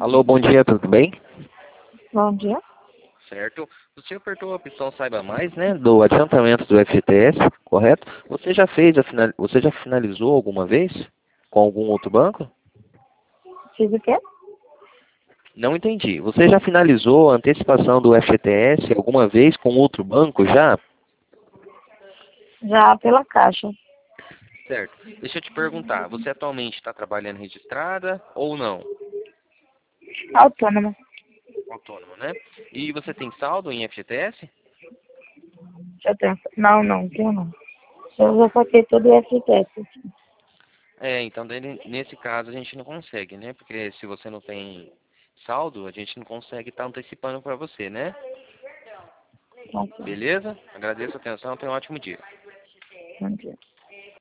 Alô, bom dia, tudo bem? Bom dia. Certo. Você apertou a opção Saiba Mais, né? Do adiantamento do FGTS, correto? Você já finalizou alguma vez com algum outro banco? Fiz o quê? Não entendi. Você já finalizou a antecipação do FGTS alguma vez com outro banco já? Já pela Caixa. Certo. Deixa eu te perguntar, você atualmente está trabalhando registrada ou não? Autônoma. Autônomo, né? E você tem saldo em FGTS? Eu tenho... Não, tenho não. Eu já saquei todo o FTS. Então nesse caso a gente não consegue, né? Porque se você não tem saldo, a gente não consegue estar antecipando para você, né? Então, Beleza? Agradeço a atenção, tenha um ótimo dia. bom dia.